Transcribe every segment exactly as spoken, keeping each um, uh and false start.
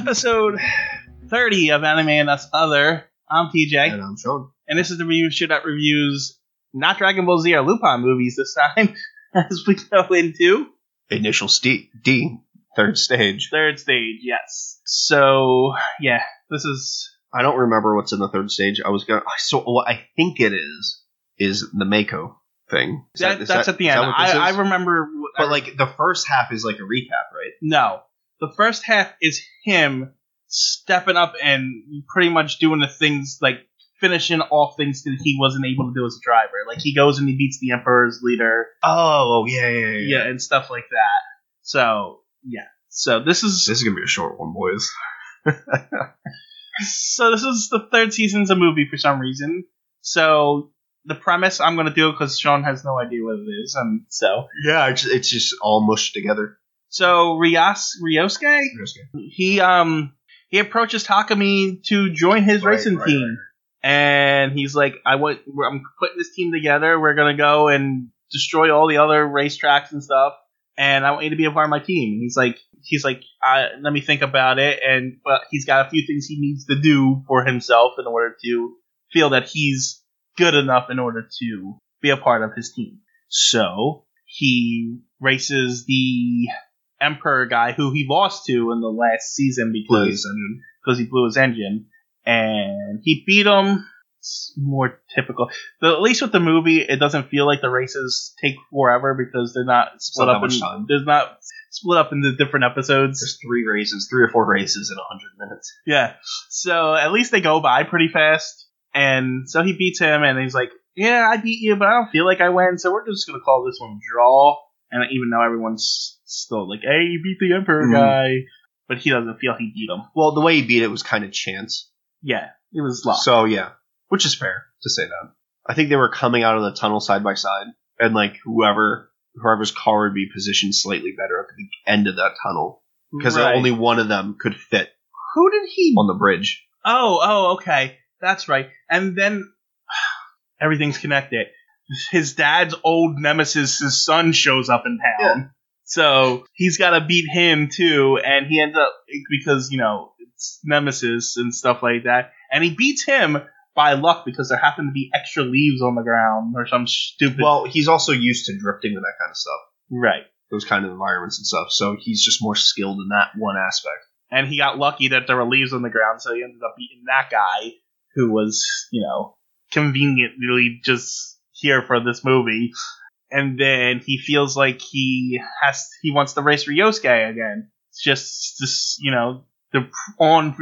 episode thirty of Anime and Us Other. I'm T J. And I'm Sean. And this is the review show that reviews not Dragon Ball Z or Lupin movies this time, as we go into Initial st- D, third stage. third stage, yes. So, yeah, this is... I don't remember what's in the third stage. I was gonna... So, what I think it is, is the Mako thing. Is that, is that's that, at the end. I, I remember... But, like, the first half is like a recap, right? No. The first half is him stepping up and pretty much doing the things, like, finishing off things that he wasn't able to do as a driver. Like, he goes and he beats the Emperor's leader. Oh, yeah, yeah, yeah. Yeah, and stuff like that. So, yeah. So, this is... This is gonna be a short one, boys. So, this is the third season's a movie for some reason. So, the premise, I'm going to do it because Sean has no idea what it is. And so... Yeah, it's, it's just all mushed together. So, Ryas, Ryosuke? Ryosuke. He, um... He approaches Takumi to join his Right, racing right, team. right. And he's like, I want, I'm putting this team together. We're going to go and destroy all the other racetracks and stuff. And I want you to be a part of my team. And he's like, he's like, uh, let me think about it. And, but he's got a few things he needs to do for himself in order to feel that he's good enough in order to be a part of his team. So he races the Emperor guy who he lost to in the last season because, because he blew his engine. And he beat him. It's more typical. But at least with the movie, it doesn't feel like the races take forever because they're not split not up. that In, much time. There's not split up into different episodes. There's three races, three or four races in a hundred minutes. Yeah. So at least they go by pretty fast. And so he beats him, and he's like, "Yeah, I beat you, but I don't feel like I win. So we're just gonna call this one draw." And even though everyone's still like, "Hey, you beat the Emperor Mhm. guy," but he doesn't feel he beat him. Well, the way he beat it was kind of chance. Yeah, it was luck. So, yeah. Which is fair to say that. I think they were coming out of the tunnel side by side, and like whoever whoever's car would be positioned slightly better at the end of that tunnel, because Right. only one of them could fit Who did he? on the bridge. Oh, oh, okay, that's right. And then everything's connected. His dad's old nemesis, his son, shows up in town. Yeah. So he's got to beat him too, and he ends up because you know it's nemesis and stuff like that, and he beats him by luck because there happen to be extra leaves on the ground or some stupid. Well, he's also used to drifting and that kind of stuff, right. those kind of environments and stuff. So he's just more skilled in that one aspect. And he got lucky that there were leaves on the ground, so he ended up beating that guy who was, you know, conveniently just here for this movie. And then he feels like he has, he wants to race Ryosuke again. It's just, just you know, the on,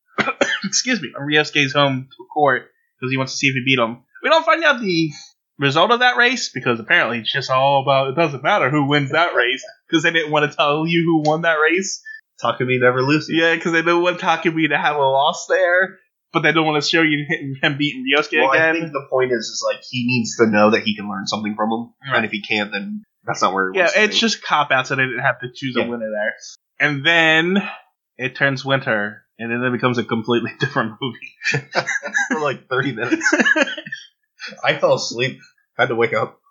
excuse me, on Ryosuke's home court because he wants to see if he beat him. We don't find out the result of that race because apparently it's just all about, it doesn't matter who wins that race because they didn't want to tell you who won that race. Takumi never loses. Yeah, because they don't want Takumi to have a loss there, but they don't want to show you him, him beating Ryosuke Well, again. I think the point is, is like he needs to know that he can learn something from him, Right. and if he can't, then that's not where he Yeah, wants to it's be. just cop out, so they didn't have to choose Yeah. a winner there. And then it turns winter, and then it becomes a completely different movie. for like thirty minutes. I fell asleep. Had to wake up.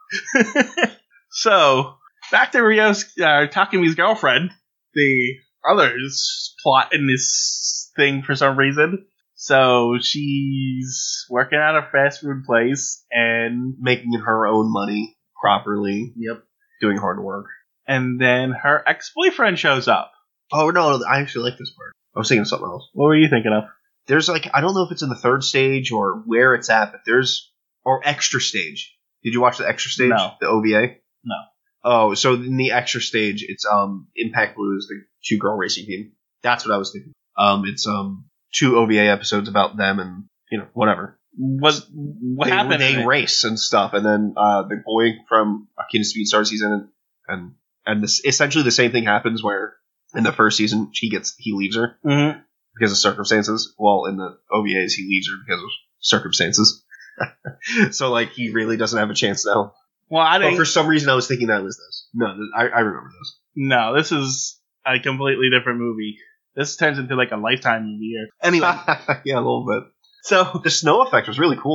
So back to Ryo's uh, Takumi's girlfriend. The others plot in this thing for some reason. So she's working at a fast food place, and Making her own money properly. yep. Doing hard work. And then her ex-boyfriend shows up. Oh, no, I actually like this part. I was thinking of something else. What were you thinking of? There's like, I don't know if it's in the third stage or where it's at, but there's, or extra stage. Did you watch the extra stage? No. The O V A? No. Oh, so in the extra stage, it's um Impact Blues, the two girl racing team. That's what I was thinking. Um, it's um two O V A episodes about them and, you know, whatever. Was what they, happened? They in it? race and stuff, and then uh, the boy from Akina Speed Star season, and and, and this, essentially the same thing happens where in the first season he gets he leaves her Mhm. because of circumstances. Well, in the O V As he leaves her because of circumstances. So like he really doesn't have a chance now. Well, I But didn't. for some reason I was thinking that was this. No, th- I, I remember this. No, this is a completely different movie. This turns into like a Lifetime movie here. Anyway, Yeah, a little bit. so The snow effect was really cool.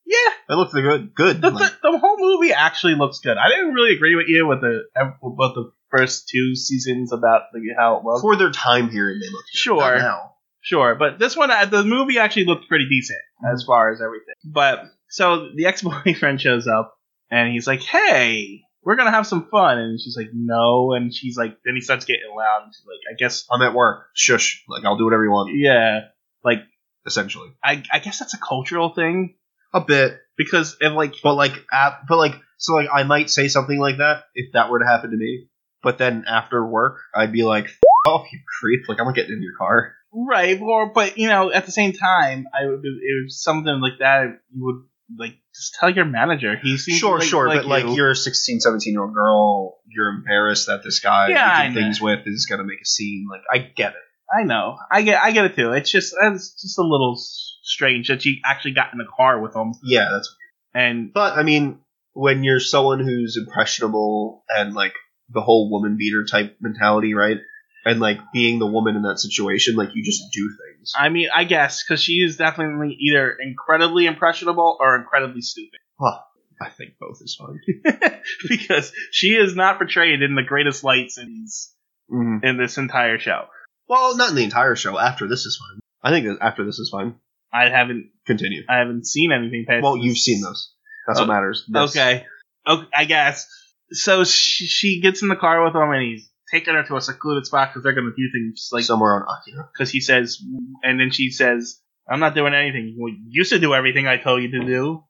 Yeah, It looked good. Good. the, Like, the, the whole movie actually looks good. I didn't really agree with you with the about the first two seasons about the, how it was. for their time period, they looked good. Sure. Not now. Sure, but this one, uh, the movie actually looked pretty decent as far as everything. But so the ex-boyfriend shows up and he's like, "Hey, we're gonna have some fun," and she's like, "No," and she's like, then he starts getting loud. And she's like, "I guess I'm at work. Shush. Like, I'll do whatever you want. yeah." Like, Essentially. I I guess that's a cultural thing A bit. because if like But like, at, but like, so like, I might say something like that if that were to happen to me. But then after work, I'd be like, F off, you creep. Like, I'm not getting in your car. right, or but you know at the same time, I would it was something like that. You would like just tell your manager. He seems Sure, like, sure. like but like, you. you're a sixteen, seventeen year old girl. You're embarrassed that this guy Yeah, I you know. do things with is going to make a scene. Like, I get it. I know. I get I get it too. It's just it's just a little s- strange that she actually got in the car with him. Yeah, that's. And But I mean, when you're someone who's impressionable and like the whole woman beater type mentality, right? And like being the woman in that situation, like you just do things. I mean, I guess because she is definitely either incredibly impressionable or incredibly stupid. Well, I think both is fine. Because she is not portrayed in the greatest lights in these Mm-hmm. in this entire show. Well, not in the entire show. After this is fine. I think that after this is fine. I haven't Continue. I haven't seen anything past. Well, this. you've seen those. That's Oh, what matters. This- Okay. Okay, I guess. So she, she gets in the car with him and he's taking her to a secluded spot because they're going to do things like somewhere on Akira. because he says, and then she says, "I'm not doing anything. Well, you used to do everything I told you to do,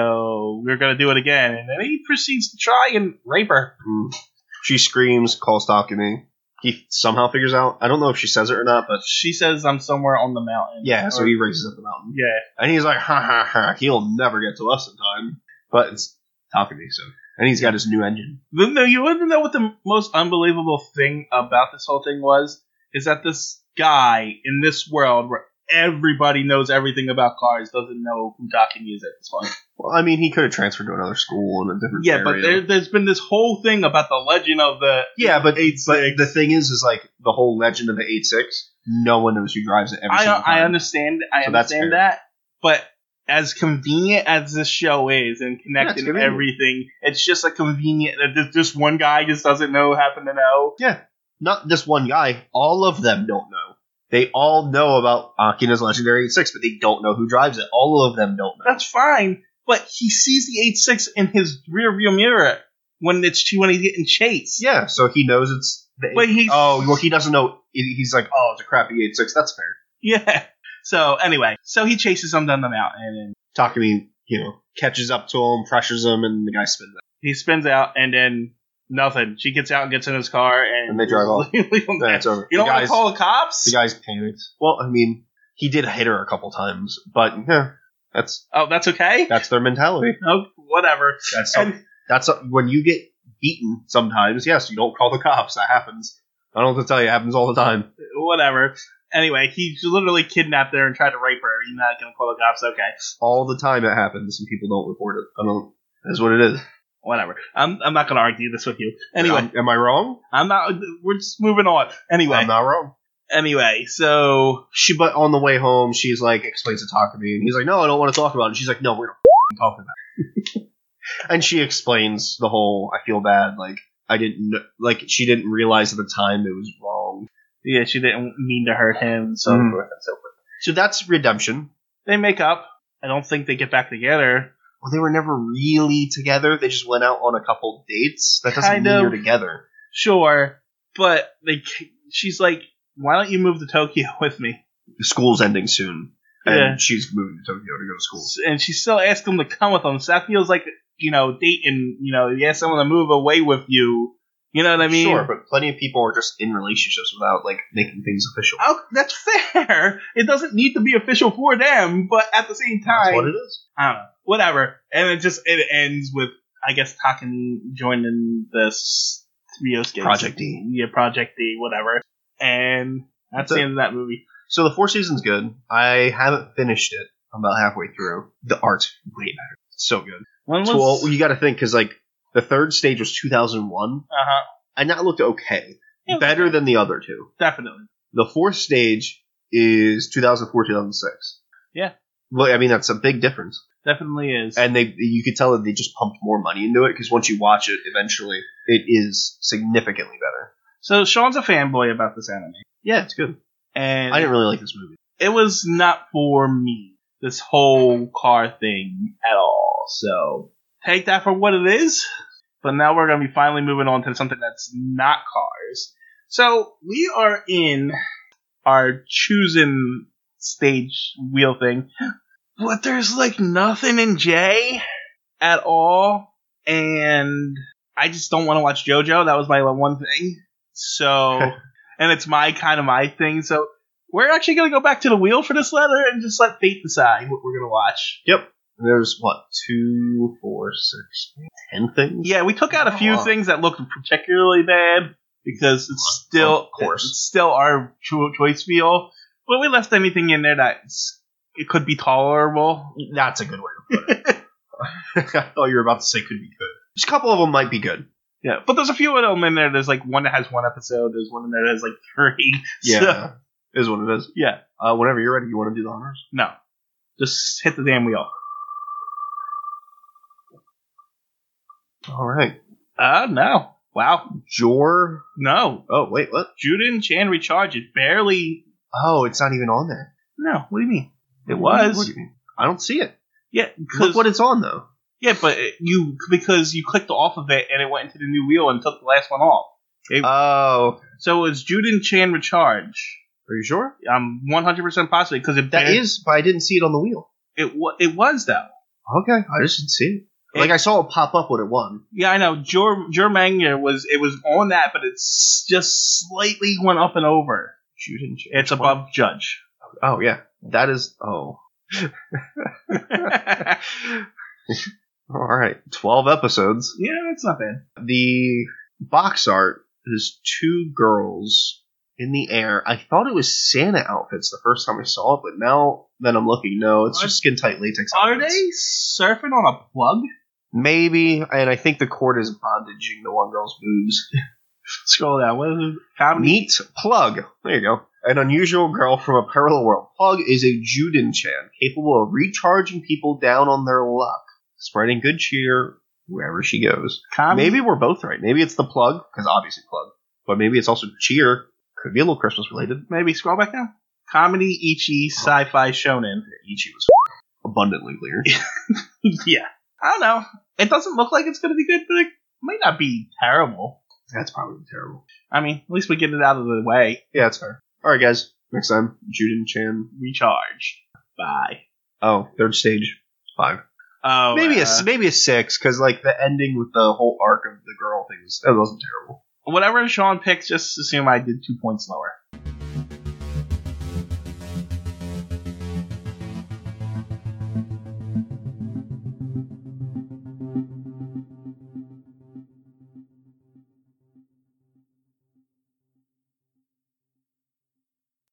so we're gonna do it again." And then he proceeds to try and rape her. Mm. She screams, calls Takumi. He somehow figures out. I don't know if she says it or not, but She says, "I'm somewhere on the mountain." yeah. So Or- he races up the mountain, yeah, and he's like, "Ha ha ha! He'll never get to us in time." But it's Takumi, so and he's got his new engine. But no, you want to know what the most unbelievable thing about this whole thing was? Is that this guy in this world where everybody knows everything about cars doesn't know who Takumi is at this point. Well, I mean, he could have transferred to another school in a different Yeah, area. but there, there's been this whole thing about the legend of the yeah, but, eight but six. the thing is, is like the whole legend of the eight six. No one knows who drives it every I single time. I understand I So that's understand fair. that, but as convenient as this show is and Yeah, it's connecting convenient. everything, it's just a convenient that this- this one guy just doesn't know, happen to know. Yeah, not this one guy. All of them don't know. They all know about Akina's legendary eight six, but they don't know who drives it. All of them don't know. That's fine, but he sees the eight six in his rear view mirror when it's when he's getting chased. Yeah, so he knows it's. The But he's- oh, well, he doesn't know. he- He's like, oh, it's a crappy eight six. That's fair. Yeah. So anyway, so he chases him down the mountain and Takumi, you know, catches up to him, pressures him, and the guy spins out. he spins out and then nothing. She gets out and gets in his car and, And they drive off. leave him Then there. it's over. You The don't want to guy's- call the cops? The guy's panicked. Well, I mean, he did hit her a couple times, but yeah, that's Oh, that's okay? that's their mentality. Oh, whatever. That's And that's when you get beaten. Sometimes, yes, you don't call the cops. That happens. I don't have to tell you, it happens all the time. whatever. Anyway, he literally kidnapped her and tried to rape her. You're not going to call the cops? Okay. All the time it happens, and people don't report it. I don't. That's what it is. Whatever. I'm, I'm not going to argue this with you. Anyway, am, am I wrong? I'm not. We're just moving on. Anyway. I'm not wrong. Anyway, so. She, but on the way home, she's like explains to Takumi, and he's like, "No, I don't want to talk about it." And she's like, "No, we're not f***ing talking about it." And she explains the whole, "I feel bad, like I didn't, kn- like she didn't realize at the time it was wrong." Yeah, she didn't mean to hurt him and so Mhm. forth and so forth. So that's redemption. They make up. I don't think they get back together. Well, they were never really together. They just went out on a couple dates. That doesn't Kind mean of. you're together. Sure. But they, she's like, why don't you move to Tokyo with me? The school's ending soon, and Yeah. she's moving to Tokyo to go to school. And she still asked him to come with him. So that feels like, you know, dating, you know, you ask someone to move away with you. You know what I mean? Sure, but plenty of people are just in relationships without like making things official. Oh, that's fair. It doesn't need to be official for them, but at the same time, That's what it is. I don't know. Whatever. And it just it ends with, I guess, Takumi joining this Ryosuke. Project D. Yeah, Project D, whatever. And that's, That's the it. end of that movie. So the fourth season's good. I haven't finished it. I'm about halfway through. The art's way better. It's so good. When was... So, well, you got to think because like the third stage was two thousand one, uh-huh. and that looked okay, It was better okay. than the other two. Definitely. The fourth stage is two thousand four, two thousand six. Yeah. Well, I mean that's a big difference. Definitely is. And they, you could tell that they just pumped more money into it because once you watch it, eventually, it is significantly better. So Sean's a fanboy about this anime. Yeah, it's good. And I didn't really like this movie. It was not for me, this whole car thing at all. So take that for what it is. But now we're going to be finally moving on to something that's not cars. So we are in our choosing stage wheel thing. But there's like nothing in J at all. And I just don't want to watch JoJo. That was my one thing. So, and it's my kind of my thing. So we're actually going to go back to the wheel for this letter and just let fate decide what we're going to watch. Yep. There's, what, two, four, six, ten things? Yeah, we took out a few Oh. things that looked particularly bad because it's still, Of course. it's still our cho- choice wheel. But we left anything in there that it could be tolerable. That's a good way to put it. I thought you were about to say could be good. Just a couple of them might be good. Yeah, but there's a few of them in there. There's like one that has one episode. There's one in there that has like three. Yeah, So, is what it is. yeah. Uh, whenever you're ready, you want to do the honors? No. Just hit the damn wheel. All right. Uh, no. Wow. Jor. No. Oh, wait, what? Juden Chan Recharge. It barely. Oh, it's not even on there. No. What do you mean? It What do you- was. what do you mean? I don't see it. Yeah. Look Because what it's on, though. yeah, but it- you because you clicked off of it and it went into the new wheel and took the last one off. It- Oh, so it's Juden Chan Recharge. are you sure? I'm one hundred percent positive because it That bar- is, but I didn't see it on the wheel. it. wa- It was though. Okay, I just didn't see it. Like, I saw it pop up when it won. Yeah, I know. Jor Jormanga was it was on that, but it's just slightly went up and over. Juden Chan. It's above Judge. Oh, yeah. That is, oh. Yeah, All right. twelve episodes. that's not bad. The box art is two girls in the air. I thought it was Santa outfits the first time I saw it, but now that I'm looking, no, it's Are- just skin tight latex Are outfits. they surfing on a plug? Maybe, and I think the cord is bondaging the one girl's boobs. Scroll down. What is it? Comedy? Meet Plug. There you go. An unusual girl from a parallel world. Plug is a Juden-chan, capable of recharging people down on their luck, spreading good cheer wherever she goes. Comedy? Maybe we're both right. Maybe it's the Plug, because obviously Plug. But maybe it's also cheer. Could be a little Christmas related. Maybe scroll back down. Comedy, Ichi, sci-fi, shonen. Ichi was abundantly clear. Yeah. I don't know. It doesn't look like it's going to be good, but it might not be terrible. That's probably terrible. I mean, at least we get it out of the way. Yeah, that's fair. Alright, guys. Next time, Juden-chan. Recharge. Bye. Oh, third stage. Five. Oh, maybe uh, a maybe a six, because like the ending with the whole arc of the girl things, that wasn't terrible. whatever Sean picks, just assume I did two points lower.